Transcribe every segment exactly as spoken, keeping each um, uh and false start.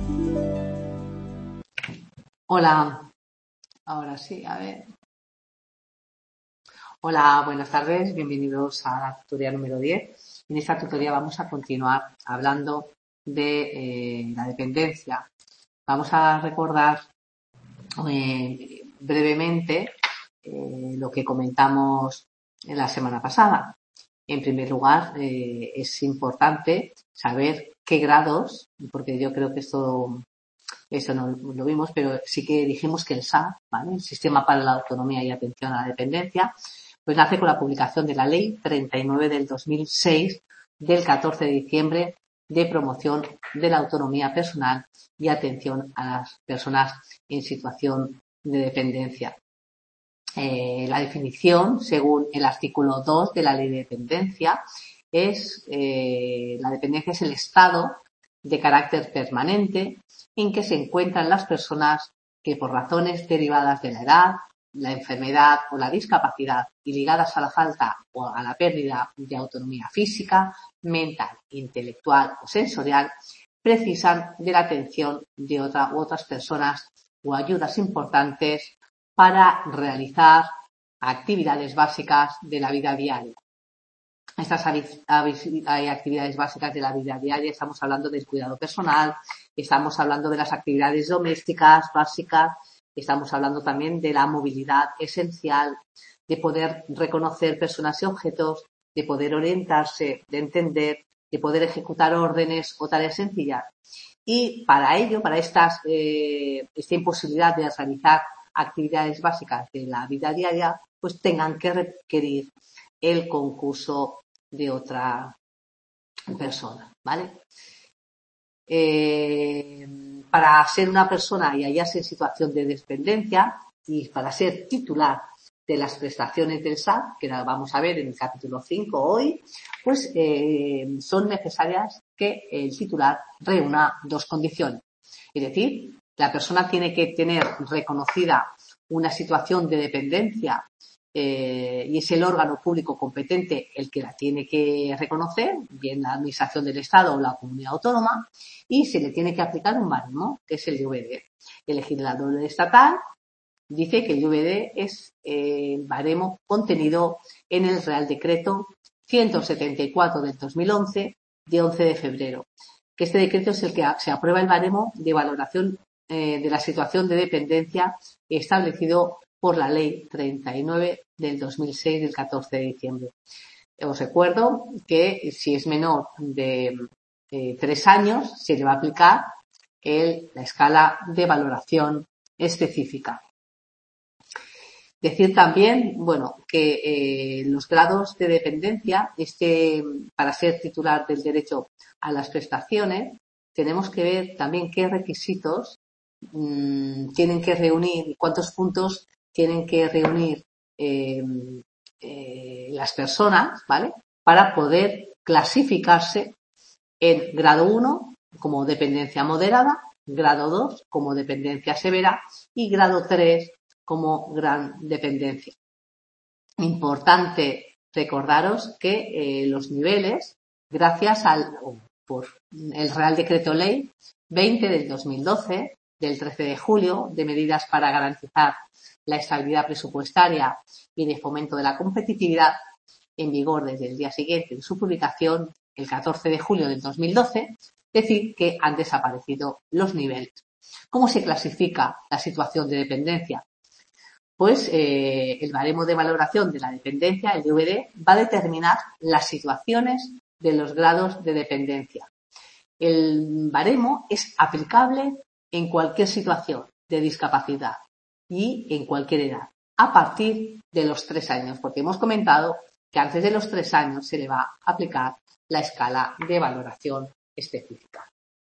Hola, ahora sí, a ver. Hola, buenas tardes, bienvenidos a la tutoría número diez. En esta tutoría vamos a continuar hablando de eh, la dependencia. Vamos a recordar eh, brevemente eh, lo que comentamos en la semana pasada. En primer lugar, eh, es importante saber qué grados, porque yo creo que esto Eso no lo vimos, pero sí que dijimos que el S A, ¿vale? El Sistema para la Autonomía y Atención a la Dependencia, pues nace con la publicación de la Ley treinta y nueve del dos mil seis del catorce de diciembre de promoción de la autonomía personal y atención a las personas en situación de dependencia. Eh, la definición, según el artículo dos de la Ley de Dependencia, es eh, la dependencia es el estado de carácter permanente en que se encuentran las personas que por razones derivadas de la edad, la enfermedad o la discapacidad y ligadas a la falta o a la pérdida de autonomía física, mental, intelectual o sensorial, precisan de la atención de otra u otras personas o ayudas importantes para realizar actividades básicas de la vida diaria. Estas actividades básicas de la vida diaria, estamos hablando del cuidado personal, estamos hablando de las actividades domésticas básicas, estamos hablando también de la movilidad esencial, de poder reconocer personas y objetos, de poder orientarse, de entender, de poder ejecutar órdenes o tareas sencillas. Y para ello, para estas, eh, esta imposibilidad de realizar actividades básicas de la vida diaria, pues tengan que requerir el concurso de otra persona, ¿vale? Eh, para ser una persona y hallarse en situación de dependencia y para ser titular de las prestaciones del S A T, que la vamos a ver en el capítulo cinco hoy, pues eh, son necesarias que el titular reúna dos condiciones. Es decir, la persona tiene que tener reconocida una situación de dependencia eh, y es el órgano público competente el que la tiene que reconocer, bien la Administración del Estado o la Comunidad Autónoma, y se le tiene que aplicar un baremo, que es el D V D. El legislador estatal dice que el D V D es el eh, baremo contenido en el Real Decreto ciento setenta y cuatro del dos mil once de once de febrero, que este decreto es el que se aprueba el baremo de valoración eh, de la situación de dependencia establecido por la Ley treinta y nueve del dos mil seis del catorce de diciembre. Os recuerdo que si es menor de eh, tres años se le va a aplicar el, la escala de valoración específica. Decir también, bueno, que eh, los grados de dependencia, este, para ser titular del derecho a las prestaciones, tenemos que ver también qué requisitos mmm, tienen que reunir y cuántos puntos tienen que reunir eh, eh, las personas, ¿vale? Para poder clasificarse en grado uno como dependencia moderada, grado dos como dependencia severa y grado tres como gran dependencia. Importante recordaros que eh, los niveles, gracias al por el Real Decreto Ley veinte del dos mil doce, del trece de julio, de medidas para garantizar la estabilidad presupuestaria y de fomento de la competitividad, en vigor desde el día siguiente de su publicación, el catorce de julio del dos mil doce, decir que han desaparecido los niveles. ¿Cómo se clasifica la situación de dependencia? Pues eh, el baremo de valoración de la dependencia, el D V D, va a determinar las situaciones de los grados de dependencia. El baremo es aplicable en cualquier situación de discapacidad y en cualquier edad, a partir de los tres años, porque hemos comentado que antes de los tres años se le va a aplicar la escala de valoración específica.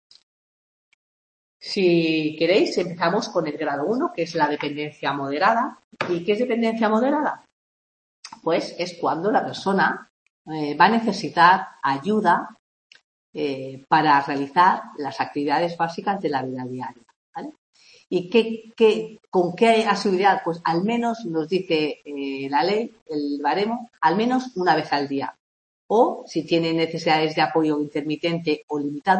Si queréis, empezamos con el grado uno, que es la dependencia moderada. ¿Y qué es dependencia moderada? Pues es cuando la persona eh, va a necesitar ayuda eh, para realizar las actividades básicas de la vida diaria, ¿vale? ¿Y qué, qué, con qué asiduidad? Pues al menos, nos dice eh, la ley, el baremo, al menos una vez al día. O, si tiene necesidades de apoyo intermitente o limitado,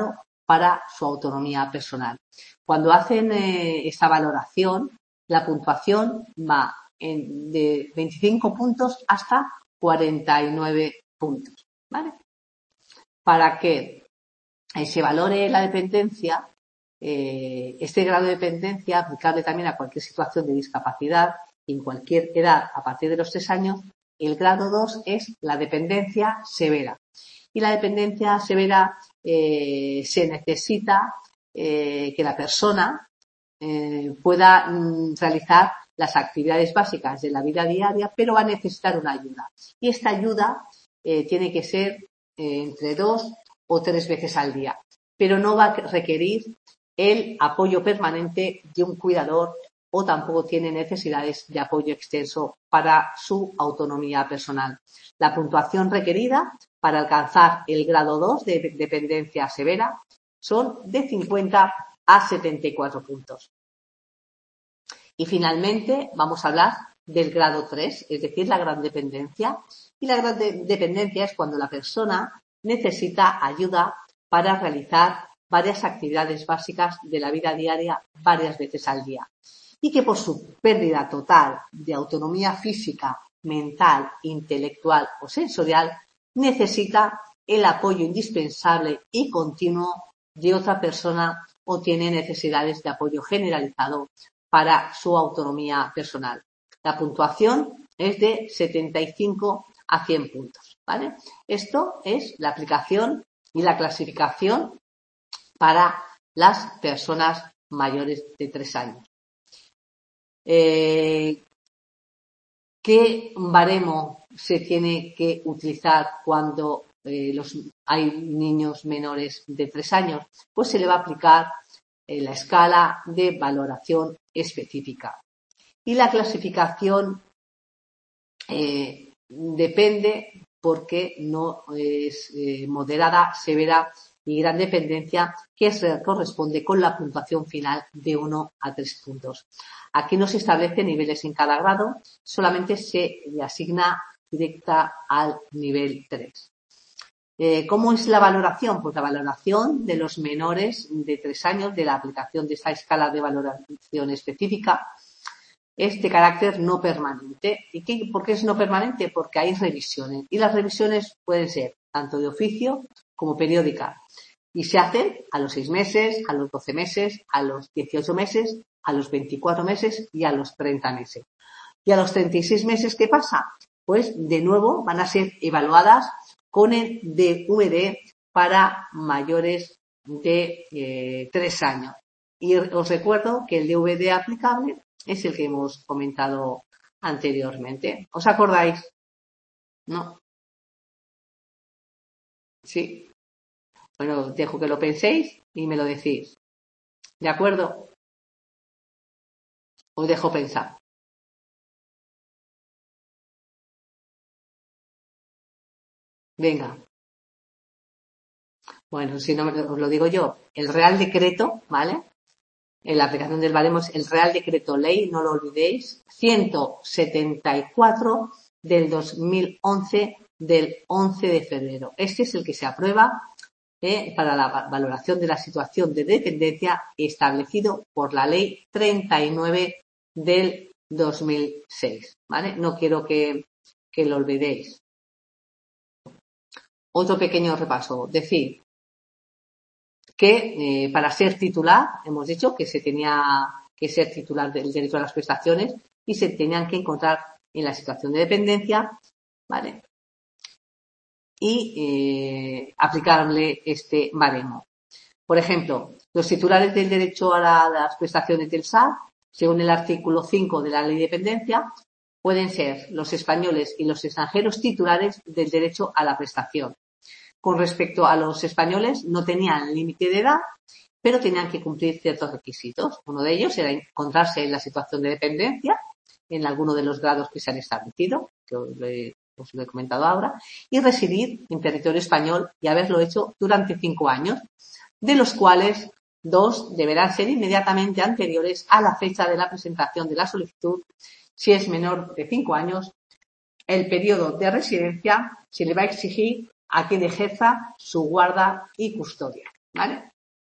para su autonomía personal. Cuando hacen eh, esta valoración, la puntuación va en, de veinticinco puntos hasta cuarenta y nueve puntos, ¿vale? Para que eh, se valore la dependencia, eh, este grado de dependencia aplicable también a cualquier situación de discapacidad en cualquier edad a partir de los tres años, el grado dos es la dependencia severa. Y la dependencia severa eh, se necesita eh, que la persona eh, pueda mm, realizar las actividades básicas de la vida diaria, pero va a necesitar una ayuda. Y esta ayuda eh, tiene que ser eh, entre dos o tres veces al día, pero no va a requerir el apoyo permanente de un cuidador o tampoco tiene necesidades de apoyo extenso para su autonomía personal. La puntuación requerida para alcanzar el grado dos de dependencia severa son de cincuenta a setenta y cuatro puntos. Y finalmente vamos a hablar del grado tres, es decir, la gran dependencia. Y la gran de- dependencia es cuando la persona necesita ayuda para realizar varias actividades básicas de la vida diaria varias veces al día. Y que por su pérdida total de autonomía física, mental, intelectual o sensorial, necesita el apoyo indispensable y continuo de otra persona o tiene necesidades de apoyo generalizado para su autonomía personal. La puntuación es de setenta y cinco a cien puntos, ¿vale? Esto es la aplicación y la clasificación para las personas mayores de tres años. Eh, ¿Qué baremo se tiene que utilizar cuando eh, los, hay niños menores de tres años? Pues se le va a aplicar eh, la escala de valoración específica. Y la clasificación eh, depende porque no es eh, moderada, severa y gran dependencia, que se corresponde con la puntuación final de uno a tres puntos. Aquí no se establecen niveles en cada grado, solamente se le asigna directa al nivel tres. Eh, ¿Cómo es la valoración? Pues la valoración de los menores de tres años de la aplicación de esta escala de valoración específica es de carácter no permanente. ¿Y qué, por qué es no permanente? Porque hay revisiones. Y las revisiones pueden ser tanto de oficio como periódicas. Y se hacen a los seis meses, a los doce meses, a los dieciocho meses, a los veinticuatro meses y a los treinta meses. Y a los treinta y seis meses, ¿qué pasa? Pues de nuevo van a ser evaluadas con el D V D para mayores de eh, tres años. Y os recuerdo que el D V D aplicable es el que hemos comentado anteriormente. ¿Os acordáis? ¿No? Sí. Bueno, dejo que lo penséis y me lo decís. ¿De acuerdo? Os dejo pensar. Venga. Bueno, si no os lo digo yo, el Real Decreto, ¿vale? En la aplicación del baremo es el Real Decreto Ley, no lo olvidéis, ciento setenta y cuatro del dos mil once, del once de febrero. Este es el que se aprueba eh, para la valoración de la situación de dependencia establecido por la Ley treinta y nueve del dos mil seis, ¿vale? No quiero que, que lo olvidéis. Otro pequeño repaso. Decir que eh, para ser titular, hemos dicho que se tenía que ser titular del derecho a las prestaciones y se tenían que encontrar en la situación de dependencia, ¿vale? Y eh, aplicarle este baremo. Por ejemplo, los titulares del derecho a, la, a las prestaciones del S A R, según el artículo cinco de la Ley de Dependencia, pueden ser los españoles y los extranjeros titulares del derecho a la prestación. Con respecto a los españoles, no tenían límite de edad, pero tenían que cumplir ciertos requisitos. Uno de ellos era encontrarse en la situación de dependencia, en alguno de los grados que se han establecido, que os lo he, os lo he comentado ahora, y residir en territorio español y haberlo hecho durante cinco años, de los cuales dos deberán ser inmediatamente anteriores a la fecha de la presentación de la solicitud. Si es menor de cinco años, el periodo de residencia se le va a exigir a quien ejerza su guarda y custodia, ¿vale?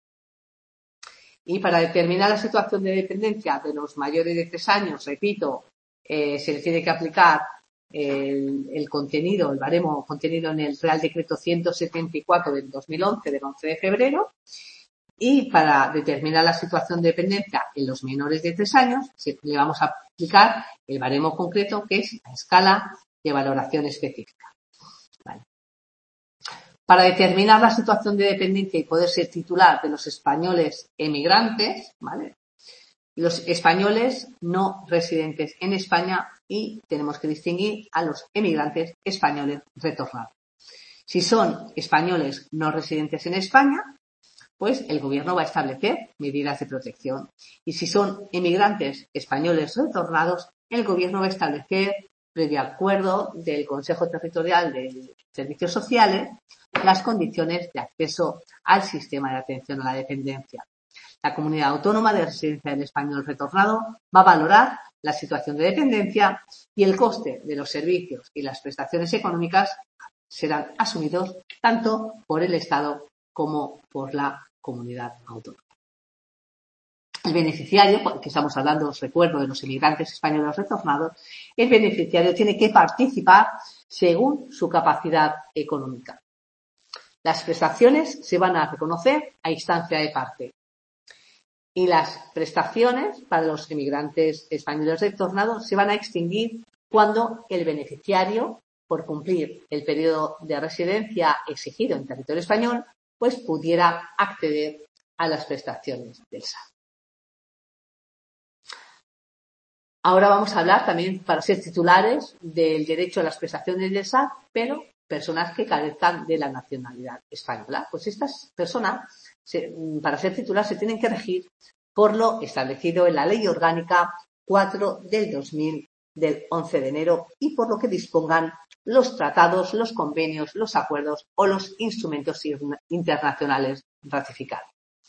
Y para determinar la situación de dependencia de los mayores de tres años, repito, eh, se le tiene que aplicar el, el contenido, el baremo contenido en el Real Decreto ciento setenta y cuatro del dos mil once, del once de febrero. Y para determinar la situación de dependencia en los menores de tres años, le vamos a aplicar el baremo concreto, que es la escala de valoración específica. Vale. Para determinar la situación de dependencia y poder ser titular de los españoles emigrantes, ¿vale? Los españoles no residentes en España, y tenemos que distinguir a los emigrantes españoles retornados. Si son españoles no residentes en España, pues el gobierno va a establecer medidas de protección. Y si son emigrantes españoles retornados, el gobierno va a establecer, previo acuerdo del Consejo Territorial de Servicios Sociales, las condiciones de acceso al sistema de atención a la dependencia. La comunidad autónoma de residencia del español retornado va a valorar la situación de dependencia y el coste de los servicios y las prestaciones económicas serán asumidos tanto por el Estado como por la comunidad autónoma. El beneficiario, que estamos hablando, os recuerdo, de los inmigrantes españoles retornados, el beneficiario tiene que participar según su capacidad económica. Las prestaciones se van a reconocer a instancia de parte. Y las prestaciones para los inmigrantes españoles retornados se van a extinguir cuando el beneficiario, por cumplir el periodo de residencia exigido en territorio español, pues pudiera acceder a las prestaciones del S A T. Ahora vamos a hablar también para ser titulares del derecho a las prestaciones del S A T, pero personas que carezcan de la nacionalidad española. Pues estas personas, se, para ser titulares, se tienen que regir por lo establecido en la Ley Orgánica cuatro del dos mil del once de enero y por lo que dispongan los tratados, los convenios, los acuerdos o los instrumentos internacionales ratificados.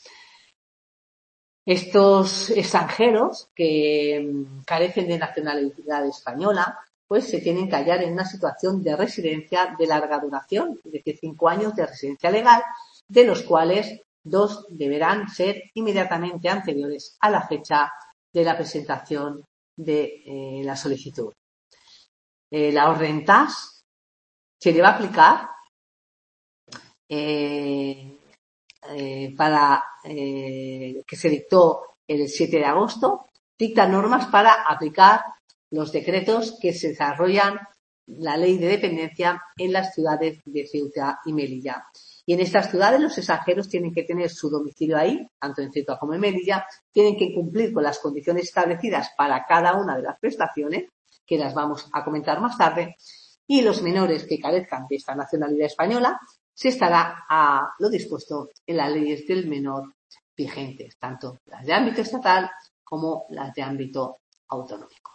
Estos extranjeros que carecen de nacionalidad española, pues se tienen que hallar en una situación de residencia de larga duración, es decir, cinco años de residencia legal, de los cuales dos deberán ser inmediatamente anteriores a la fecha de la presentación de eh, la solicitud. Eh, la orden T A S se le va a aplicar eh, eh, para eh, que se dictó el siete de agosto, dicta normas para aplicar los decretos que se desarrollan la ley de dependencia en las ciudades de Ceuta y Melilla. Y en estas ciudades los extranjeros tienen que tener su domicilio ahí, tanto en Ceuta como en Melilla, tienen que cumplir con las condiciones establecidas para cada una de las prestaciones, que las vamos a comentar más tarde, y los menores que carezcan de esta nacionalidad española se estará a lo dispuesto en las leyes del menor vigentes, tanto las de ámbito estatal como las de ámbito autonómico.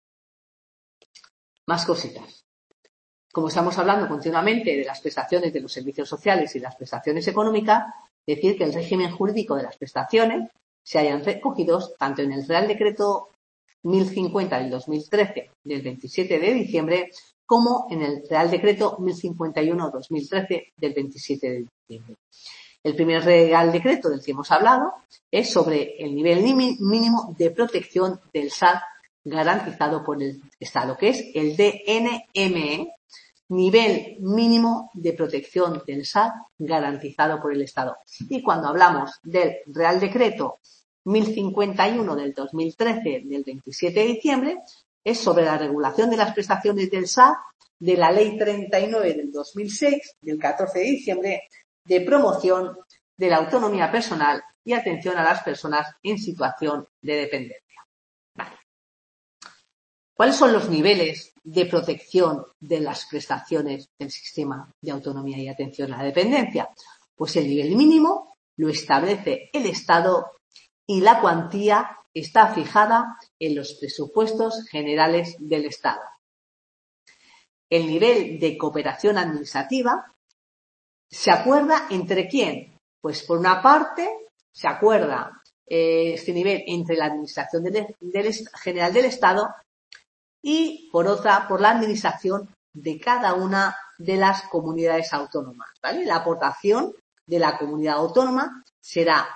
Más cositas. Como estamos hablando continuamente de las prestaciones de los servicios sociales y las prestaciones económicas, decir que el régimen jurídico de las prestaciones se hayan recogidos tanto en el Real Decreto mil cincuenta del dos mil trece del veintisiete de diciembre como en el Real Decreto mil cincuenta y uno del dos mil trece del veintisiete de diciembre. El primer Real Decreto del que hemos hablado es sobre el nivel mínimo de protección del S A T garantizado por el Estado, que es el D N M E, nivel mínimo de protección del S A T garantizado por el Estado. Y cuando hablamos del Real Decreto mil cincuenta y uno del dos mil trece del veintisiete de diciembre, es sobre la regulación de las prestaciones del S A T de la Ley treinta y nueve del dos mil seis del catorce de diciembre de promoción de la autonomía personal y atención a las personas en situación de dependencia. Vale. ¿Cuáles son los niveles de protección de las prestaciones del sistema de autonomía y atención a la dependencia? Pues el nivel mínimo lo establece el Estado y la cuantía está fijada en los presupuestos generales del Estado. El nivel de cooperación administrativa se acuerda entre quién. Pues por una parte se acuerda eh, este nivel entre la Administración del, del, General del Estado y por otra por la administración de cada una de las comunidades autónomas, ¿vale? La aportación de la comunidad autónoma será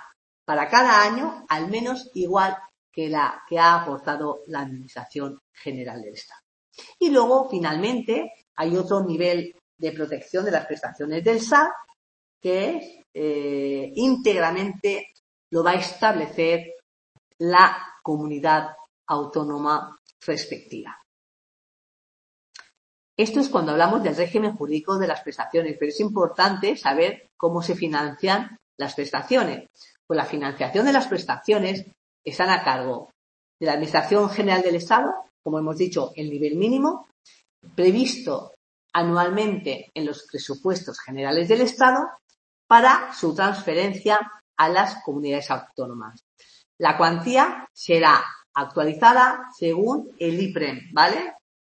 para cada año al menos igual que la que ha aportado la Administración General del Estado. Y luego, finalmente, hay otro nivel de protección de las prestaciones del S A T que es eh, íntegramente lo va a establecer la comunidad autónoma respectiva. Esto es cuando hablamos del régimen jurídico de las prestaciones, pero es importante saber cómo se financian las prestaciones. Pues la financiación de las prestaciones están a cargo de la Administración General del Estado, como hemos dicho, el nivel mínimo, previsto anualmente en los presupuestos generales del Estado para su transferencia a las comunidades autónomas. La cuantía será actualizada según el I P R E M, ¿vale?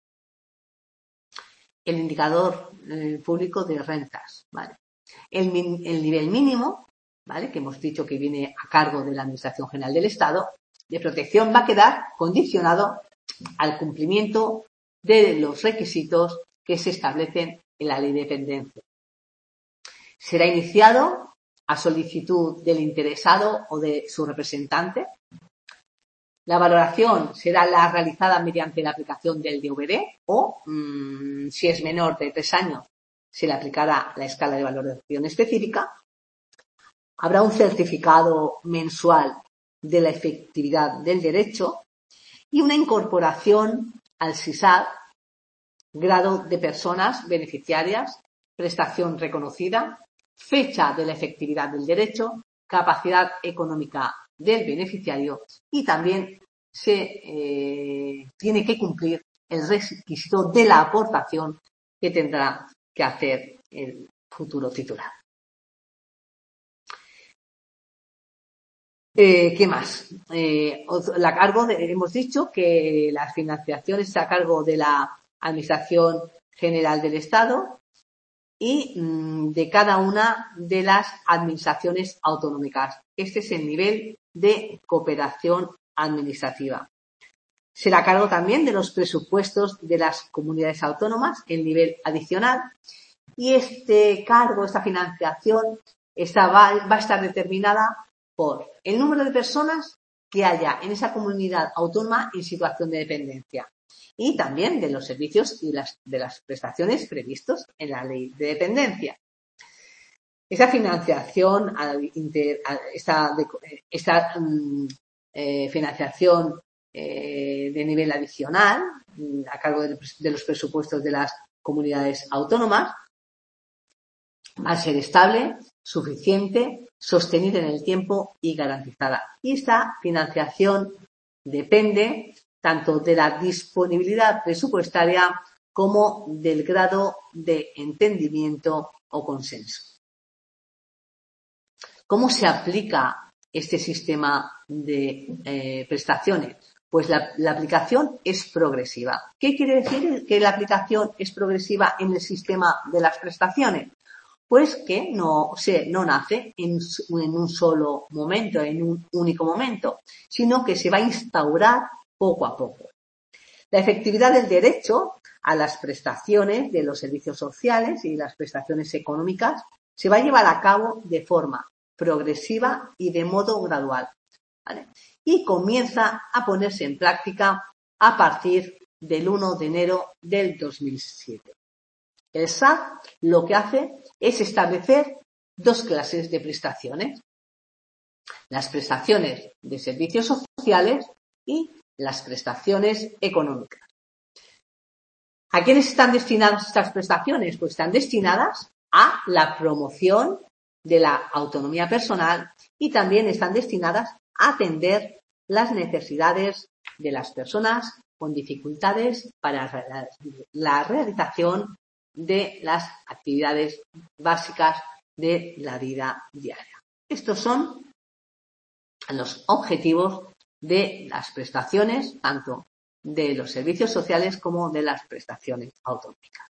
El indicador eh, público de rentas, ¿vale? El, el nivel mínimo, ¿vale? Que hemos dicho que viene a cargo de la Administración General del Estado, de protección va a quedar condicionado al cumplimiento de los requisitos que se establecen en la Ley de Dependencia. Será iniciado a solicitud del interesado o de su representante. La valoración será la realizada mediante la aplicación del D V D o, mmm, si es menor de tres años, se le aplicará la escala de valoración específica. Habrá un certificado mensual de la efectividad del derecho y una incorporación al S I S A D, grado de personas beneficiarias, prestación reconocida, fecha de la efectividad del derecho, capacidad económica del beneficiario y también se eh, tiene que cumplir el requisito de la aportación que tendrá que hacer el futuro titular. Eh, ¿Qué más? Eh, a cargo de, hemos dicho que las financiaciones están a cargo de la Administración General del Estado y mmm, de cada una de las administraciones autonómicas. Este es el nivel de cooperación administrativa. Será a cargo también de los presupuestos de las comunidades autónomas, el nivel adicional, y este cargo, esta financiación, esta va, va a estar determinada por el número de personas que haya en esa comunidad autónoma en situación de dependencia y también de los servicios y las, de las prestaciones previstos en la Ley de Dependencia. Esa financiación, esta, esta um, eh, financiación eh, de nivel adicional a cargo de, de los presupuestos de las comunidades autónomas va a ser estable, suficiente, sostenida en el tiempo y garantizada. Y esta financiación depende tanto de la disponibilidad presupuestaria como del grado de entendimiento o consenso. ¿Cómo se aplica este sistema de eh, prestaciones? Pues la, la aplicación es progresiva. ¿Qué quiere decir que la aplicación es progresiva en el sistema de las prestaciones? Pues que no, se, no nace en, en un solo momento, en un único momento, sino que se va a instaurar poco a poco. La efectividad del derecho a las prestaciones de los servicios sociales y las prestaciones económicas se va a llevar a cabo de forma progresiva y de modo gradual, ¿vale? Y comienza a ponerse en práctica a partir del primero de enero del dos mil siete. El S A T lo que hace es establecer dos clases de prestaciones. Las prestaciones de servicios sociales y las prestaciones económicas. ¿A quiénes están destinadas estas prestaciones? Pues están destinadas a la promoción de la autonomía personal y también están destinadas a atender las necesidades de las personas con dificultades para la realización de las actividades básicas de la vida diaria. Estos son los objetivos de las prestaciones, tanto de los servicios sociales como de las prestaciones autonómicas.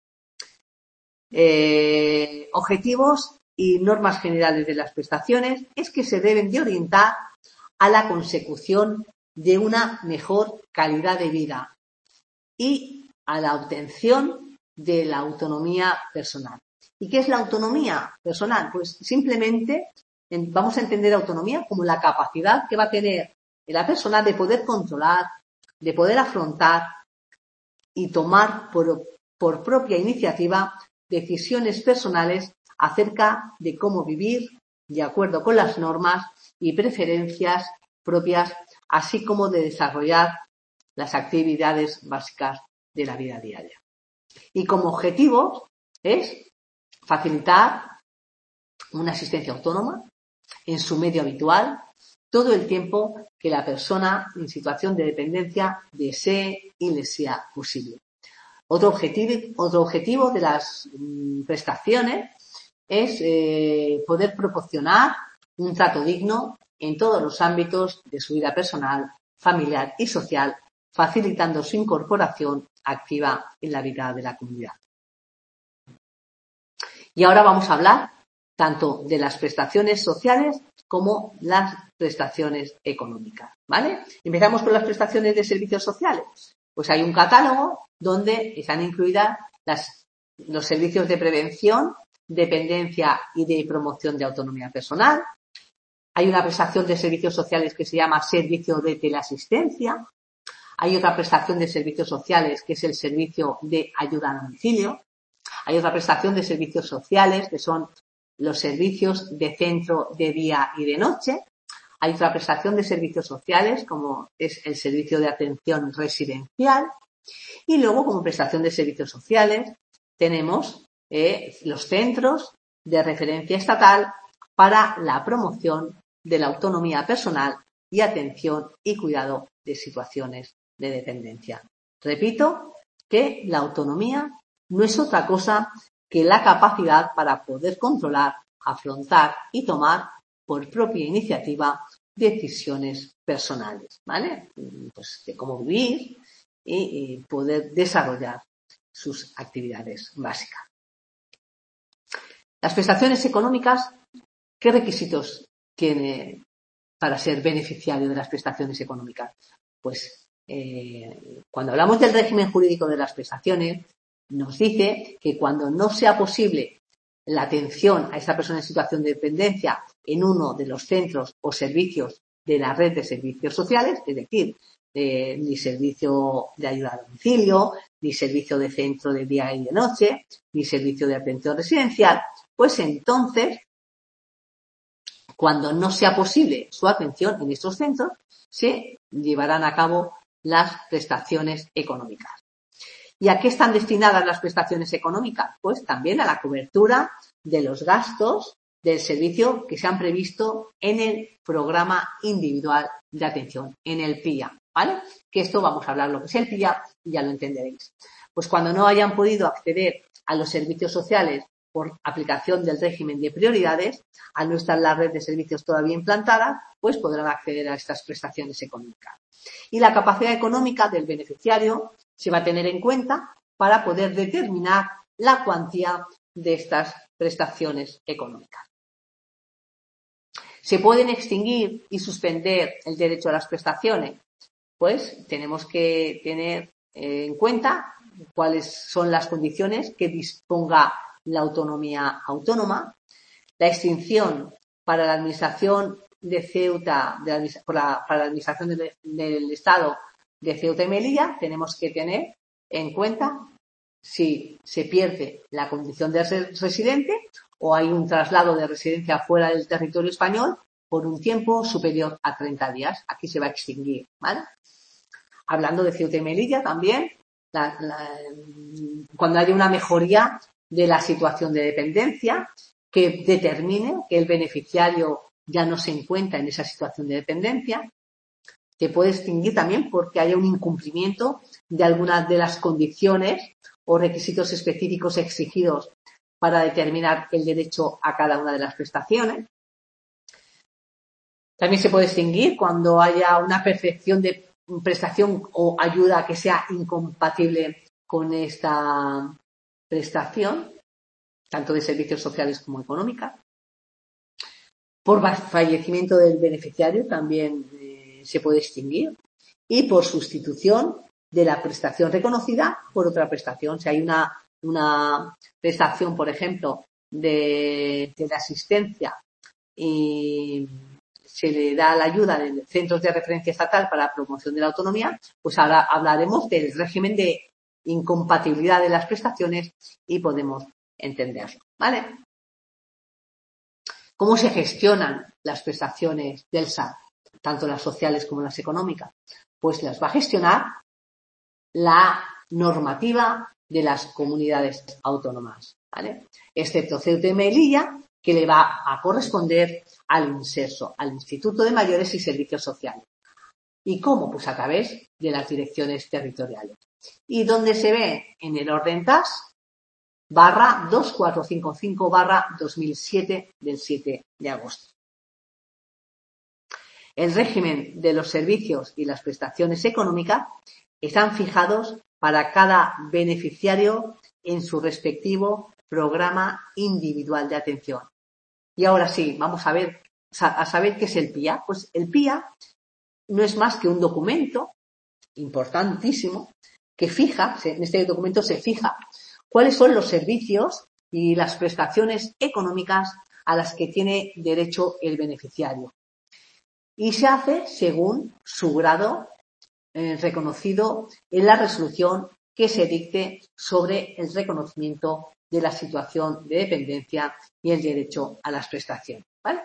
Eh, objetivos y normas generales de las prestaciones es que se deben de orientar a la consecución de una mejor calidad de vida y a la obtención de la autonomía personal. ¿Y qué es la autonomía personal? Pues simplemente vamos a entender autonomía como la capacidad que va a tener la persona de poder controlar, de poder afrontar y tomar por, por propia iniciativa decisiones personales acerca de cómo vivir de acuerdo con las normas y preferencias propias, así como de desarrollar las actividades básicas de la vida diaria. Y como objetivo es facilitar una asistencia autónoma en su medio habitual todo el tiempo que la persona en situación de dependencia desee y le sea posible. Otro objetivo, otro objetivo de las mmm, prestaciones es eh, poder proporcionar un trato digno en todos los ámbitos de su vida personal, familiar y social, facilitando su incorporación activa en la vida de la comunidad. Y ahora vamos a hablar tanto de las prestaciones sociales como las prestaciones económicas, ¿vale? Empezamos con las prestaciones de servicios sociales. Pues hay un catálogo donde están incluidas las, los servicios de prevención, dependencia y de promoción de autonomía personal. Hay una prestación de servicios sociales que se llama servicio de teleasistencia. Hay otra prestación de servicios sociales que es el servicio de ayuda a domicilio. Hay otra prestación de servicios sociales que son los servicios de centro de día y de noche. Hay otra prestación de servicios sociales como es el servicio de atención residencial. Y luego, como prestación de servicios sociales, tenemos eh, los centros de referencia estatal para la promoción de la autonomía personal y atención y cuidado de situaciones de dependencia. Repito que la autonomía no es otra cosa que la capacidad para poder controlar, afrontar y tomar por propia iniciativa decisiones personales, ¿vale? Pues de cómo vivir y, y poder desarrollar sus actividades básicas. Las prestaciones económicas, ¿qué requisitos tiene para ser beneficiario de las prestaciones económicas? Pues eh, cuando hablamos del régimen jurídico de las prestaciones, nos dice que cuando no sea posible la atención a esta persona en situación de dependencia en uno de los centros o servicios de la red de servicios sociales, es decir, eh, ni servicio de ayuda a domicilio, ni servicio de centro de día y de noche, ni servicio de atención residencial, pues entonces, cuando no sea posible su atención en estos centros, se llevarán a cabo las prestaciones económicas. ¿Y a qué están destinadas las prestaciones económicas? Pues también a la cobertura de los gastos del servicio que se han previsto en el programa individual de atención, en el P I A, ¿vale? Que esto vamos a hablar lo que es el P I A y ya lo entenderéis. Pues cuando no hayan podido acceder a los servicios sociales por aplicación del régimen de prioridades, al no estar la red de servicios todavía implantada, pues podrán acceder a estas prestaciones económicas. Y la capacidad económica del beneficiario se va a tener en cuenta para poder determinar la cuantía de estas prestaciones económicas. ¿Se pueden extinguir y suspender el derecho a las prestaciones? Pues tenemos que tener en cuenta cuáles son las condiciones que disponga la autonomía autónoma. La extinción para la administración de Ceuta, de la, para la administración del, del Estado de Ceuta y Melilla, tenemos que tener en cuenta si se pierde la condición de residente o hay un traslado de residencia fuera del territorio español por un tiempo superior a treinta días. Aquí se va a extinguir, ¿vale? Hablando de Ceuta y Melilla también, la, la, cuando haya una mejoría de la situación de dependencia que determine que el beneficiario ya no se encuentra en esa situación de dependencia, se puede extinguir también porque haya un incumplimiento de algunas de las condiciones o requisitos específicos exigidos para determinar el derecho a cada una de las prestaciones. También se puede extinguir cuando haya una percepción de prestación o ayuda que sea incompatible con esta prestación, tanto de servicios sociales como económicas. Por fallecimiento del beneficiario también eh, se puede extinguir. Y por sustitución de la prestación reconocida por otra prestación. Si hay una, una prestación, por ejemplo, de, de la asistencia y se le da la ayuda de centros de referencia estatal para la promoción de la autonomía, pues ahora hablaremos del régimen de incompatibilidad de las prestaciones y podemos entenderlo, ¿vale? ¿Cómo se gestionan las prestaciones del S A T, tanto las sociales como las económicas? Pues las va a gestionar la normativa de las comunidades autónomas, ¿vale? Excepto Ceuta y Melilla, que le va a corresponder al INSERSO, al Instituto de Mayores y Servicios Sociales. ¿Y cómo? Pues a través de las direcciones territoriales. Y donde se ve en el orden T A S barra dos mil cuatrocientos cincuenta y cinco barra dos mil siete del siete de agosto. El régimen de los servicios y las prestaciones económicas están fijados para cada beneficiario en su respectivo programa individual de atención. Y ahora sí, vamos a ver, a saber qué es el P I A. Pues el P I A no es más que un documento importantísimo que fija, en este documento se fija cuáles son los servicios y las prestaciones económicas a las que tiene derecho el beneficiario. Y se hace según su grado eh, reconocido en la resolución que se dicte sobre el reconocimiento de la situación de dependencia y el derecho a las prestaciones, ¿vale?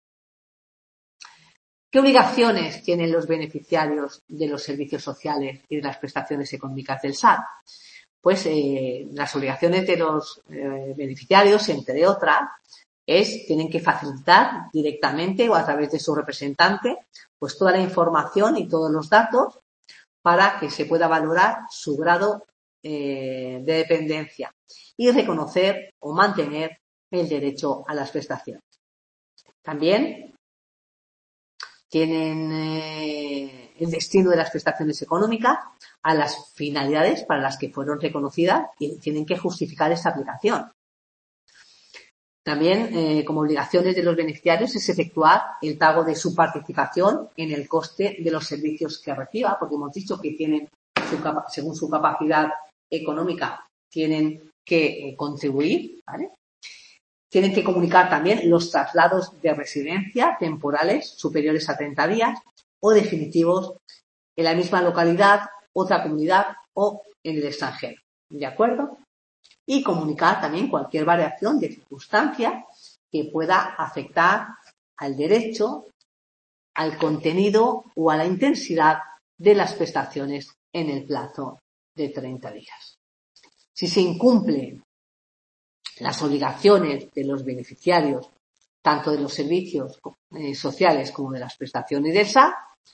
¿Qué obligaciones tienen los beneficiarios de los servicios sociales y de las prestaciones económicas del S A T? Pues eh, las obligaciones de los eh, beneficiarios, entre otras, es tienen que facilitar directamente o a través de su representante pues toda la información y todos los datos para que se pueda valorar su grado eh, de dependencia y reconocer o mantener el derecho a las prestaciones. También tienen eh, el destino de las prestaciones económicas a las finalidades para las que fueron reconocidas y tienen que justificar esa aplicación. También, eh, como obligaciones de los beneficiarios, es efectuar el pago de su participación en el coste de los servicios que reciba, porque hemos dicho que tienen, su capa- según su capacidad económica, tienen que eh, contribuir, ¿vale? Tienen que comunicar también los traslados de residencia temporales superiores a treinta días o definitivos en la misma localidad, otra comunidad o en el extranjero. ¿De acuerdo? Y comunicar también cualquier variación de circunstancia que pueda afectar al derecho, al contenido o a la intensidad de las prestaciones en el plazo de treinta días. Si se incumplen las obligaciones de los beneficiarios, tanto de los servicios eh, sociales como de las prestaciones del S A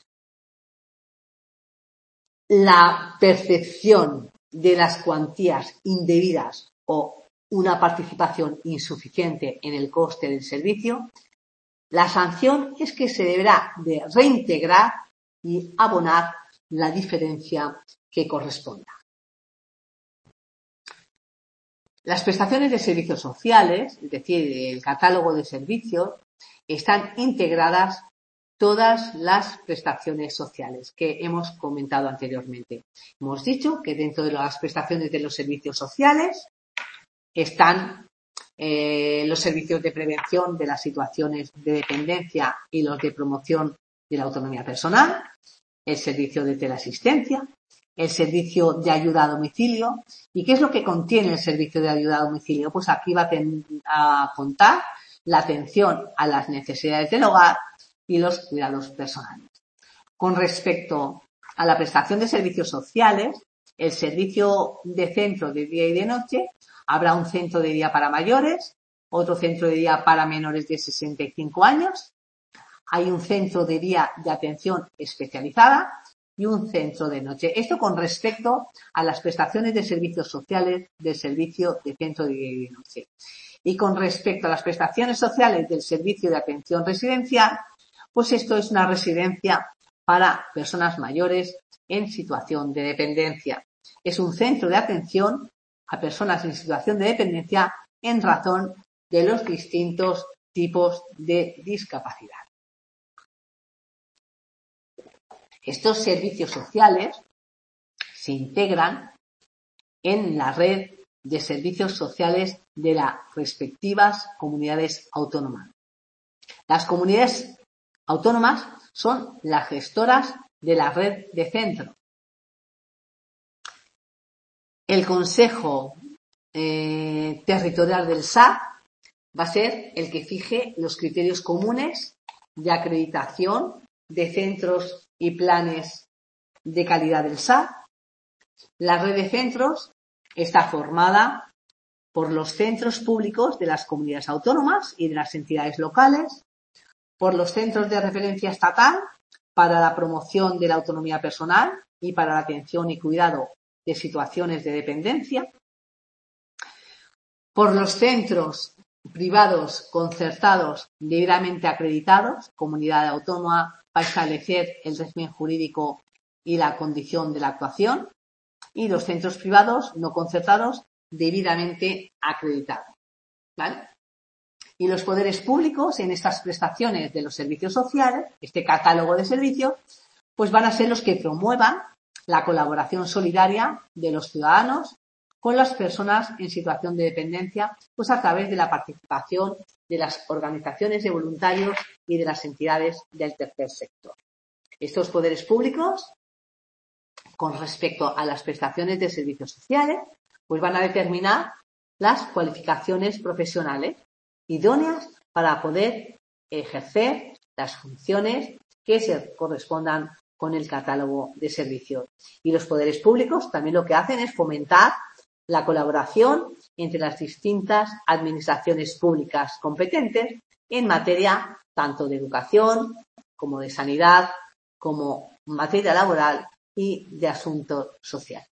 T, la percepción de las cuantías indebidas o una participación insuficiente en el coste del servicio, la sanción es que se deberá de reintegrar y abonar la diferencia que corresponda. Las prestaciones de servicios sociales, es decir, el catálogo de servicios, están integradas todas las prestaciones sociales que hemos comentado anteriormente. Hemos dicho que dentro de las prestaciones de los servicios sociales están eh, los servicios de prevención de las situaciones de dependencia y los de promoción de la autonomía personal, el servicio de teleasistencia, el servicio de ayuda a domicilio. ¿Y qué es lo que contiene el servicio de ayuda a domicilio? Pues aquí va a, ten, a contar la atención a las necesidades del hogar y los cuidados personales. Con respecto a la prestación de servicios sociales, el servicio de centro de día y de noche, habrá un centro de día para mayores, otro centro de día para menores de sesenta y cinco años, hay un centro de día de atención especializada y un centro de noche. Esto con respecto a las prestaciones de servicios sociales del servicio de centro de día y de noche. Y con respecto a las prestaciones sociales del servicio de atención residencial, pues esto es una residencia para personas mayores en situación de dependencia. Es un centro de atención a personas en situación de dependencia en razón de los distintos tipos de discapacidad. Estos servicios sociales se integran en la red de servicios sociales de las respectivas comunidades autónomas. Las comunidades autónomas son las gestoras de la red de centros. El Consejo eh, Territorial del S A va a ser el que fije los criterios comunes de acreditación de centros y planes de calidad del S A. La red de centros está formada por los centros públicos de las comunidades autónomas y de las entidades locales, por los centros de referencia estatal para la promoción de la autonomía personal y para la atención y cuidado de situaciones de dependencia, por los centros privados concertados debidamente acreditados, comunidad autónoma para establecer el régimen jurídico y la condición de la actuación, y los centros privados no concertados debidamente acreditados, ¿vale? Y los poderes públicos en estas prestaciones de los servicios sociales, este catálogo de servicios, pues van a ser los que promuevan la colaboración solidaria de los ciudadanos con las personas en situación de dependencia, pues a través de la participación de las organizaciones de voluntarios y de las entidades del tercer sector. Estos poderes públicos, con respecto a las prestaciones de servicios sociales, pues van a determinar las cualificaciones profesionales idóneas para poder ejercer las funciones que se correspondan con el catálogo de servicios. Y los poderes públicos también lo que hacen es fomentar la colaboración entre las distintas administraciones públicas competentes en materia tanto de educación como de sanidad, como materia laboral y de asuntos sociales.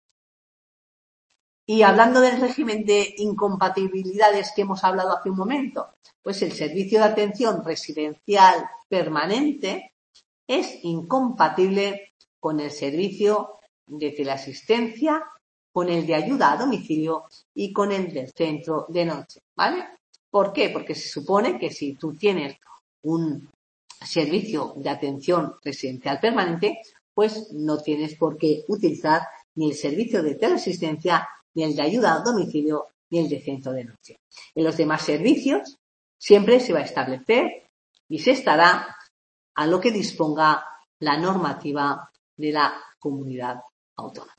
Y hablando del régimen de incompatibilidades que hemos hablado hace un momento, pues el servicio de atención residencial permanente es incompatible con el servicio de teleasistencia, con el de ayuda a domicilio y con el del centro de noche, ¿vale? ¿Por qué? Porque se supone que si tú tienes un servicio de atención residencial permanente, pues no tienes por qué utilizar ni el servicio de teleasistencia, ni el de ayuda a domicilio, ni el de centro de noche. En los demás servicios siempre se va a establecer y se estará a lo que disponga la normativa de la comunidad autónoma.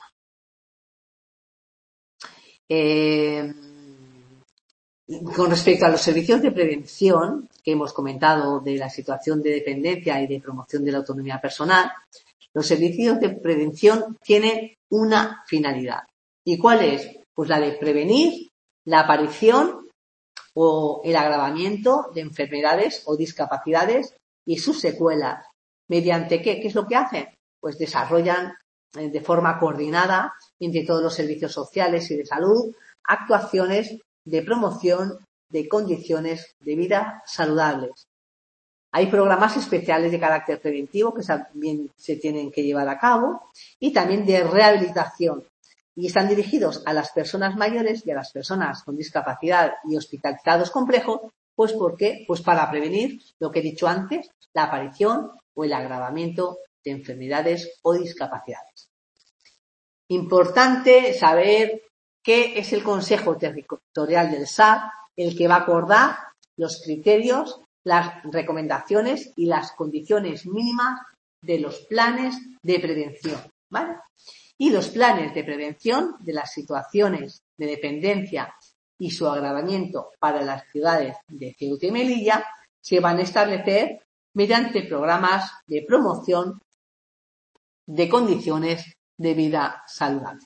Eh, con respecto a los servicios de prevención que hemos comentado de la situación de dependencia y de promoción de la autonomía personal, los servicios de prevención tienen una finalidad. ¿Y cuál es? Pues la de prevenir la aparición o el agravamiento de enfermedades o discapacidades y sus secuelas. ¿Mediante qué? ¿Qué es lo que hacen? Pues desarrollan eh, de forma coordinada entre todos los servicios sociales y de salud actuaciones de promoción de condiciones de vida saludables. Hay programas especiales de carácter preventivo que también se tienen que llevar a cabo y también de rehabilitación. Y están dirigidos a las personas mayores y a las personas con discapacidad y hospitalizados complejos, pues ¿por qué? Pues para prevenir lo que he dicho antes, la aparición o el agravamiento de enfermedades o discapacidades. Importante saber que es el Consejo Territorial del S A el que va a acordar los criterios, las recomendaciones y las condiciones mínimas de los planes de prevención, ¿vale? Y los planes de prevención de las situaciones de dependencia y su agravamiento para las ciudades de Ceuta y Melilla se van a establecer mediante programas de promoción de condiciones de vida saludable.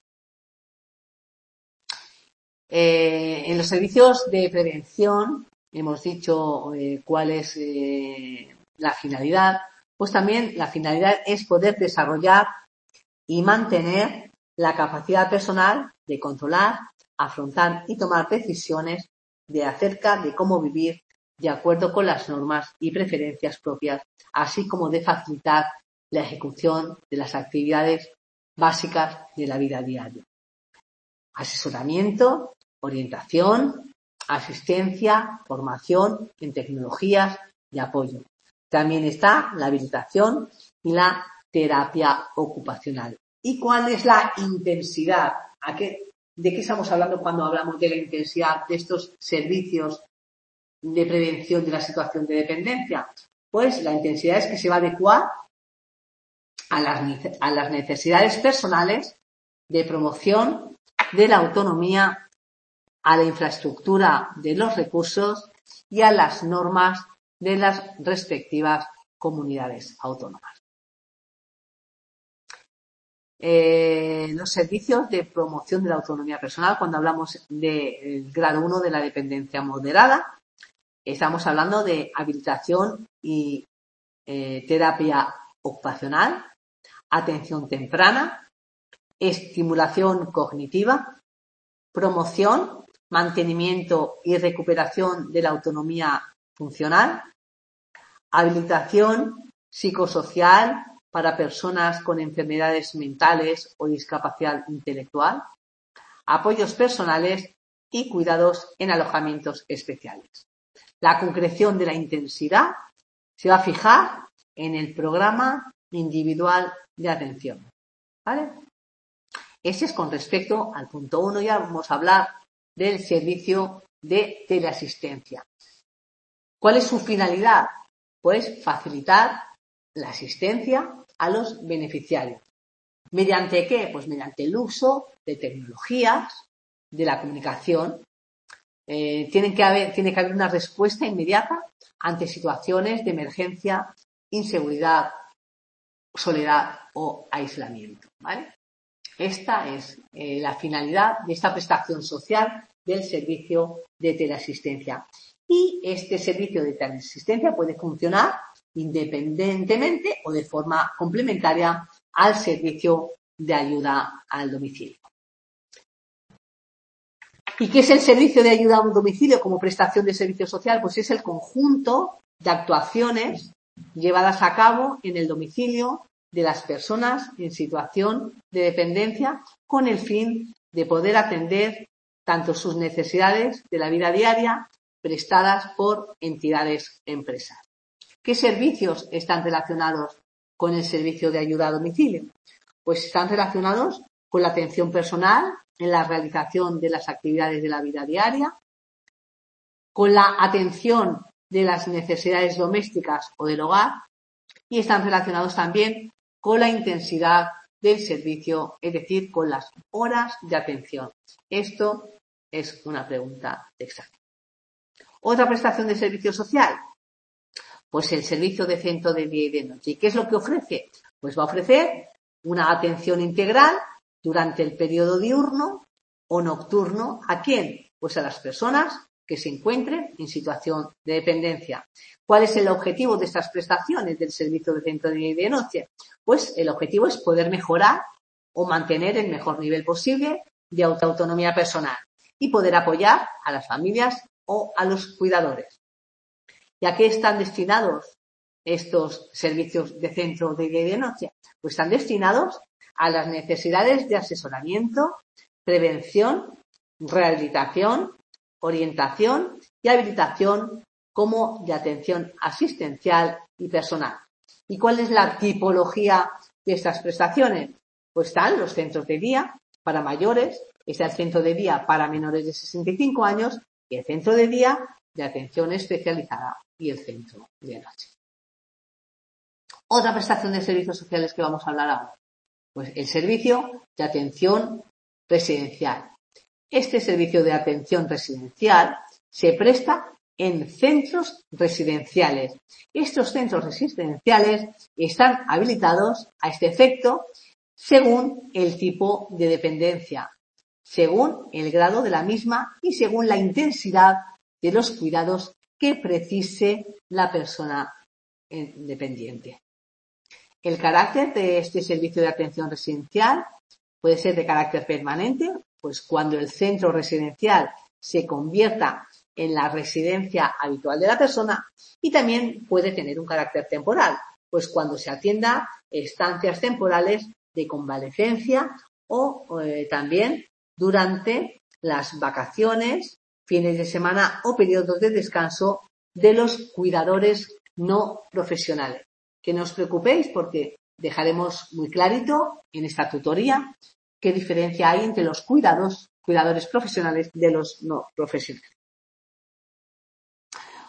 Eh, en los servicios de prevención hemos dicho eh, cuál es eh, la finalidad, pues también la finalidad es poder desarrollar y mantener la capacidad personal de controlar, afrontar y tomar decisiones de acerca de cómo vivir de acuerdo con las normas y preferencias propias, así como de facilitar la ejecución de las actividades básicas de la vida diaria. Asesoramiento, orientación, asistencia, formación en tecnologías de apoyo. También está la habilitación y la terapia ocupacional. ¿Y cuál es la intensidad? ¿A qué, ¿De qué estamos hablando cuando hablamos de la intensidad de estos servicios de prevención de la situación de dependencia? Pues la intensidad es que se va a adecuar a las, a las necesidades personales de promoción de la autonomía, a la infraestructura de los recursos y a las normas de las respectivas comunidades autónomas. Eh, los servicios de promoción de la autonomía personal, cuando hablamos del grado uno de la dependencia moderada, estamos hablando de habilitación y eh, terapia ocupacional, atención temprana, estimulación cognitiva, promoción, mantenimiento y recuperación de la autonomía funcional, habilitación psicosocial para personas con enfermedades mentales o discapacidad intelectual, apoyos personales y cuidados en alojamientos especiales. La concreción de la intensidad se va a fijar en el programa individual de atención, ¿vale? Ese es con respecto al punto uno. Ya vamos a hablar del servicio de teleasistencia. ¿Cuál es su finalidad? Pues facilitar la asistencia a los beneficiarios. ¿Mediante qué? Pues mediante el uso de tecnologías de la comunicación. Eh, tiene que haber, tiene que haber una respuesta inmediata ante situaciones de emergencia, inseguridad, soledad o aislamiento, ¿vale? Esta es eh, la finalidad de esta prestación social del servicio de teleasistencia. Y este servicio de teleasistencia puede funcionar independientemente o de forma complementaria al servicio de ayuda al domicilio. ¿Y qué es el servicio de ayuda a un domicilio como prestación de servicio social? Pues es el conjunto de actuaciones llevadas a cabo en el domicilio de las personas en situación de dependencia con el fin de poder atender tanto sus necesidades de la vida diaria prestadas por entidades empresas. ¿Qué servicios están relacionados con el servicio de ayuda a domicilio? Pues están relacionados con la atención personal en la realización de las actividades de la vida diaria, con la atención de las necesidades domésticas o del hogar, y están relacionados también con la intensidad del servicio, es decir, con las horas de atención. Esto es una pregunta de examen. Otra prestación de servicio social, pues el servicio de centro de día y de noche. ¿Y qué es lo que ofrece? Pues va a ofrecer una atención integral durante el periodo diurno o nocturno. ¿A quién? Pues a las personas que se encuentren en situación de dependencia. ¿Cuál es el objetivo de estas prestaciones del servicio de centro de día y de noche? Pues el objetivo es poder mejorar o mantener el mejor nivel posible de autonomía personal y poder apoyar a las familias o a los cuidadores. ¿Y a qué están destinados estos servicios de centro de día y de noche? Pues están destinados a las necesidades de asesoramiento, prevención, rehabilitación, orientación y habilitación como de atención asistencial y personal. ¿Y cuál es la tipología de estas prestaciones? Pues están los centros de día para mayores, está el centro de día para menores de sesenta y cinco años y el centro de día de atención especializada y el centro de noche. Otra prestación de servicios sociales que vamos a hablar ahora, pues el servicio de atención residencial. Este servicio de atención residencial se presta en centros residenciales. Estos centros residenciales están habilitados a este efecto según el tipo de dependencia, según el grado de la misma y según la intensidad de los cuidados que precise la persona dependiente. El carácter de este servicio de atención residencial puede ser de carácter permanente, pues cuando el centro residencial se convierta en la residencia habitual de la persona, y también puede tener un carácter temporal, pues cuando se atienda estancias temporales de convalecencia o eh, también durante las vacaciones, fines de semana o periodos de descanso de los cuidadores no profesionales. Que no os preocupéis porque dejaremos muy clarito en esta tutoría qué diferencia hay entre los cuidados, cuidadores profesionales de los no profesionales.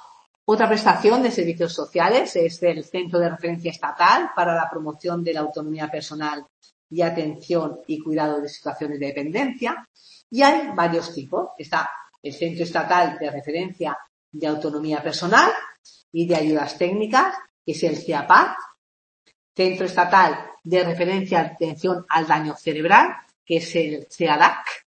Otra prestación de servicios sociales es el Centro de Referencia Estatal para la Promoción de la Autonomía Personal y Atención y Cuidado de Situaciones de Dependencia. Y hay varios tipos. Está el Centro Estatal de Referencia de Autonomía Personal y de Ayudas Técnicas, que es el C E A P A C. Centro Estatal de Referencia de Atención al Daño Cerebral, que es el C E A D A C.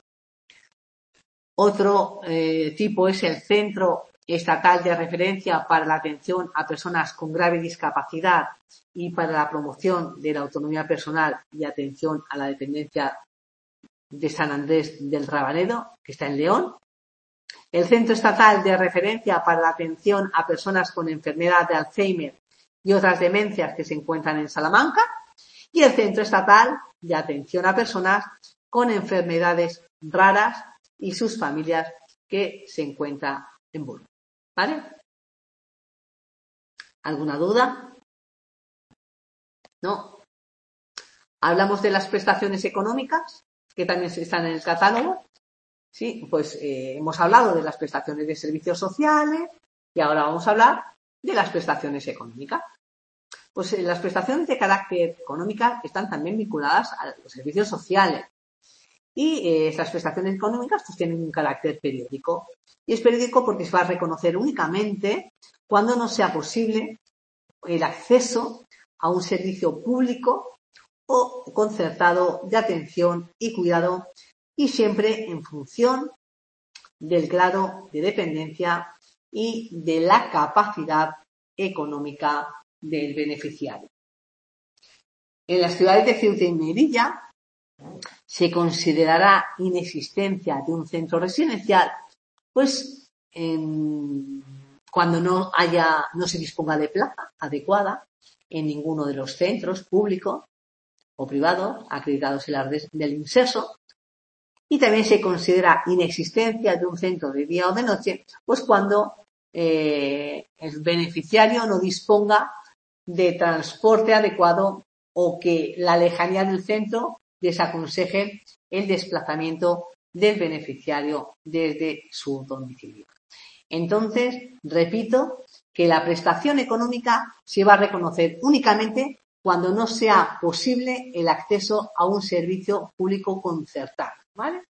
Otro eh, tipo es el Centro Estatal de Referencia para la Atención a Personas con Grave Discapacidad y para la Promoción de la Autonomía Personal y Atención a la Dependencia de San Andrés del Rabanedo, que está en León. El Centro Estatal de Referencia para la Atención a Personas con Enfermedad de Alzheimer y otras demencias, que se encuentran en Salamanca. Y el Centro Estatal de Atención a Personas con Enfermedades Raras y sus familias, que se encuentra en Burgos. ¿Vale? ¿Alguna duda? ¿No? Hablamos de las prestaciones económicas, que también están en el catálogo. Sí, pues eh, hemos hablado de las prestaciones de servicios sociales y ahora vamos a hablar de las prestaciones económicas. Pues eh, las prestaciones de carácter económico están también vinculadas a los servicios sociales. Y eh, estas prestaciones económicas pues tienen un carácter periódico. Y es periódico porque se va a reconocer únicamente cuando no sea posible el acceso a un servicio público o concertado de atención y cuidado, y siempre en función del grado de dependencia y de la capacidad económica del beneficiario. En las ciudades de Ceuta y Melilla se considerará inexistencia de un centro residencial, pues en, cuando no haya, no se disponga de plaza adecuada en ninguno de los centros públicos o privados acreditados en la red del INSERSO, y también se considera inexistencia de un centro de día o de noche, pues cuando eh, el beneficiario no disponga de transporte adecuado o que la lejanía del centro desaconseje el desplazamiento del beneficiario desde su domicilio. Entonces, repito que la prestación económica se va a reconocer únicamente cuando no sea posible el acceso a un servicio público concertado, ¿vale?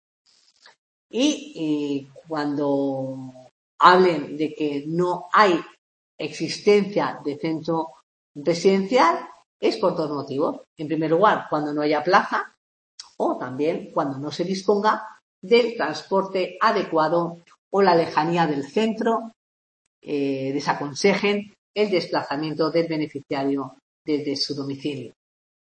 Y, y cuando hablen de que no hay existencia de centro residencial, es por dos motivos. En primer lugar, cuando no haya plaza, o también cuando no se disponga del transporte adecuado o la lejanía del centro eh, desaconsejen el desplazamiento del beneficiario desde su domicilio.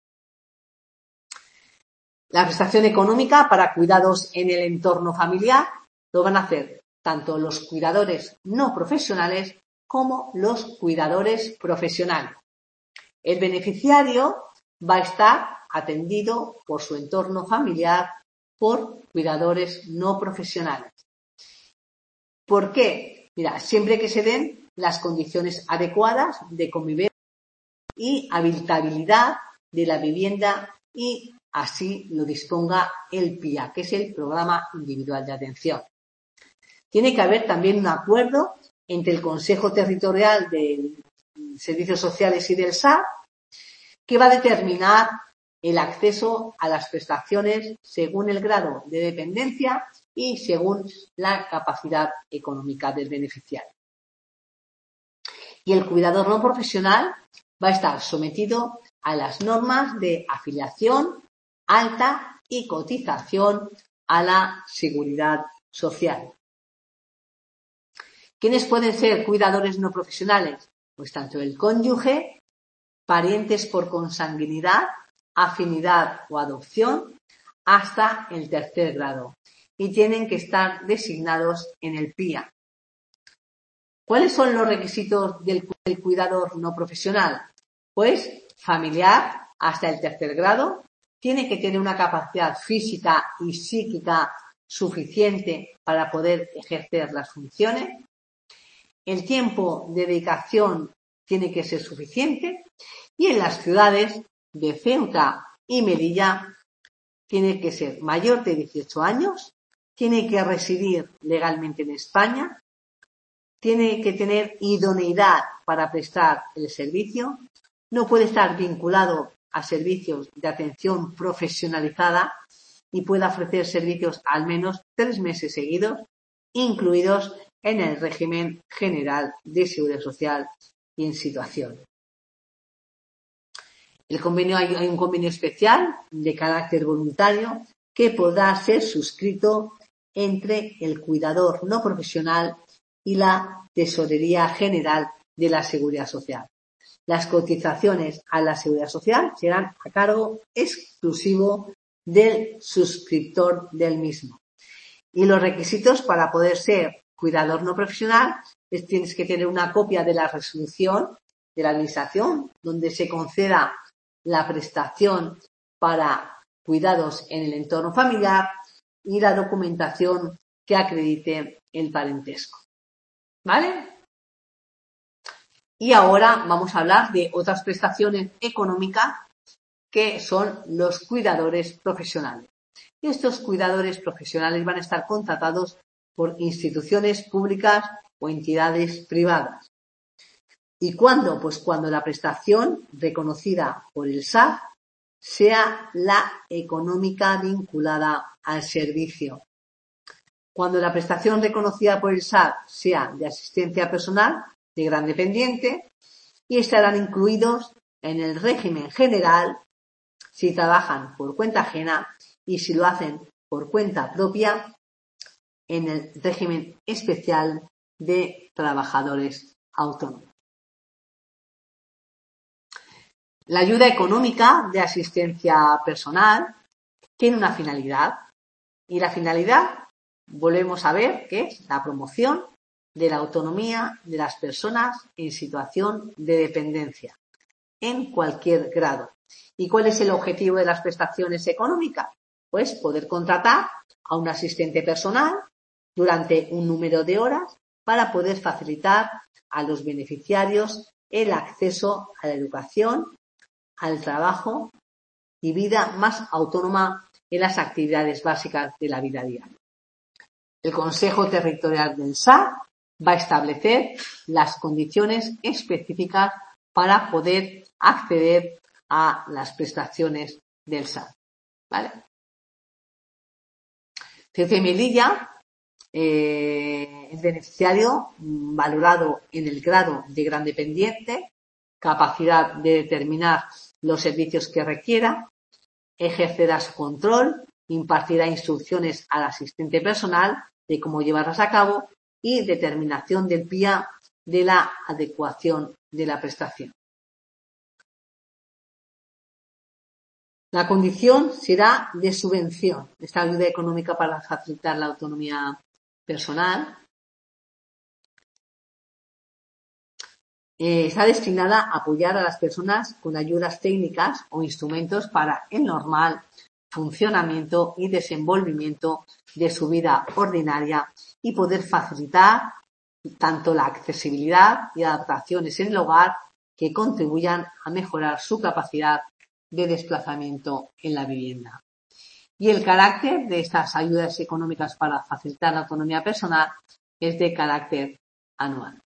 La prestación económica para cuidados en el entorno familiar lo van a hacer tanto los cuidadores no profesionales como los cuidadores profesionales. El beneficiario va a estar atendido por su entorno familiar por cuidadores no profesionales. ¿Por qué? Mira, siempre que se den las condiciones adecuadas de convivencia y habitabilidad de la vivienda y así lo disponga el P I A, que es el Programa Individual de Atención. Tiene que haber también un acuerdo entre el Consejo Territorial de Servicios Sociales y del S A R, que va a determinar el acceso a las prestaciones según el grado de dependencia y según la capacidad económica del beneficiario. Y el cuidador no profesional va a estar sometido a las normas de afiliación, alta y cotización a la seguridad social. ¿Quiénes pueden ser cuidadores no profesionales? Pues tanto el cónyuge, parientes por consanguinidad, afinidad o adopción, hasta el tercer grado. Y tienen que estar designados en el P I A. ¿Cuáles son los requisitos del, del cuidador no profesional? Pues familiar hasta el tercer grado, tiene que tener una capacidad física y psíquica suficiente para poder ejercer las funciones. El tiempo de dedicación tiene que ser suficiente y en las ciudades de Ceuta y Melilla tiene que ser mayor de dieciocho años, tiene que residir legalmente en España tiene que tener idoneidad para prestar el servicio, no puede estar vinculado a servicios de atención profesionalizada y puede ofrecer servicios al menos tres meses seguidos, incluidos en el régimen general de seguridad social y en situación. El convenio, hay, hay un convenio especial de carácter voluntario que podrá ser suscrito entre el cuidador no profesional y la Tesorería General de la Seguridad Social. Las cotizaciones a la Seguridad Social serán a cargo exclusivo del suscriptor del mismo. Y los requisitos para poder ser cuidador no profesional es tienes que tener una copia de la resolución de la Administración donde se conceda la prestación para cuidados en el entorno familiar y la documentación que acredite el parentesco. ¿Vale? Y ahora vamos a hablar de otras prestaciones económicas que son los cuidadores profesionales. Y estos cuidadores profesionales van a estar contratados por instituciones públicas o entidades privadas. ¿Y cuándo? Pues cuando la prestación reconocida por el S A C sea la económica vinculada al servicio. Cuando la prestación reconocida por el S A C sea de asistencia personal de gran dependiente y estarán incluidos en el régimen general si trabajan por cuenta ajena y si lo hacen por cuenta propia en el régimen especial de trabajadores autónomos. La ayuda económica de asistencia personal tiene una finalidad y la finalidad volvemos a ver que es la promoción de la autonomía de las personas en situación de dependencia en cualquier grado. ¿Y cuál es el objetivo de las prestaciones económicas? Pues poder contratar a un asistente personal durante un número de horas para poder facilitar a los beneficiarios el acceso a la educación, al trabajo y vida más autónoma en las actividades básicas de la vida diaria. El Consejo Territorial del S A C va a establecer las condiciones específicas para poder acceder a las prestaciones del S A C. ¿Vale? C C Melilla, eh, el beneficiario valorado en el grado de gran dependiente, capacidad de determinar los servicios que requiera, ejercerá su control, impartirá instrucciones al asistente personal de cómo llevarlas a cabo y determinación del P I A de la adecuación de la prestación. La condición será de subvención, esta ayuda económica para facilitar la autonomía personal. Eh, está destinada a apoyar a las personas con ayudas técnicas o instrumentos para el normal funcionamiento y desenvolvimiento de su vida ordinaria y poder facilitar tanto la accesibilidad y adaptaciones en el hogar que contribuyan a mejorar su capacidad de desplazamiento en la vivienda. Y el carácter de estas ayudas económicas para facilitar la autonomía personal es de carácter anual.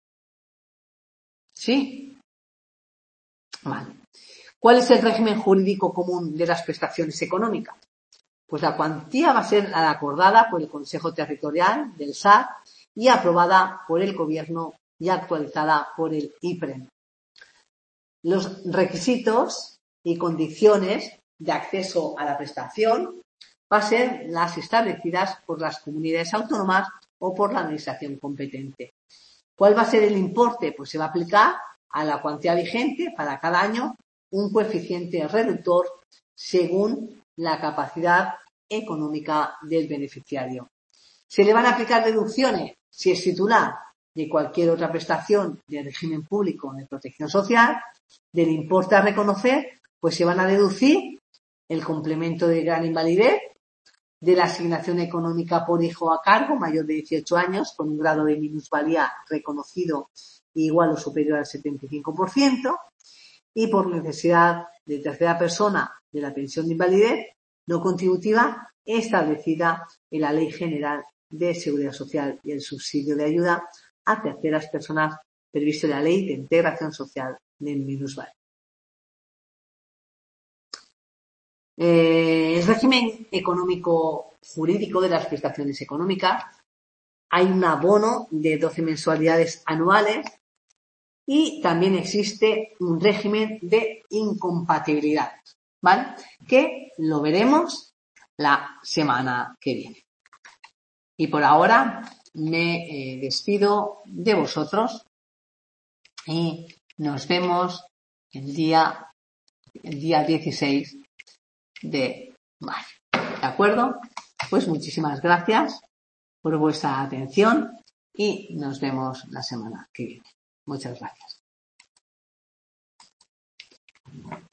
¿Sí? Vale. ¿Cuál es el régimen jurídico común de las prestaciones económicas? Pues la cuantía va a ser la acordada por el Consejo Territorial del S A C y aprobada por el Gobierno y actualizada por el I P R E M. Los requisitos y condiciones de acceso a la prestación van a ser las establecidas por las comunidades autónomas o por la administración competente. ¿Cuál va a ser el importe? Pues se va a aplicar a la cuantía vigente para cada año un coeficiente reductor según la capacidad económica del beneficiario. ¿Se le van a aplicar deducciones si es titular de cualquier otra prestación de régimen público de protección social? Del importe a reconocer, pues se van a deducir el complemento de gran invalidez, de la asignación económica por hijo a cargo mayor de dieciocho años con un grado de minusvalía reconocido igual o superior al setenta y cinco por ciento y por necesidad de tercera persona de la pensión de invalidez no contributiva establecida en la Ley General de Seguridad Social y el subsidio de ayuda a terceras personas previsto en la Ley de Integración Social del minusválido. Eh, el régimen económico jurídico de las prestaciones económicas, hay un abono de doce mensualidades anuales y también existe un régimen de incompatibilidades, ¿vale? Que lo veremos la semana que viene. Y por ahora me eh, despido de vosotros y nos vemos el día, el día dieciséis de mayo. ¿De acuerdo? Pues muchísimas gracias por vuestra atención y nos vemos la semana que viene. Muchas gracias.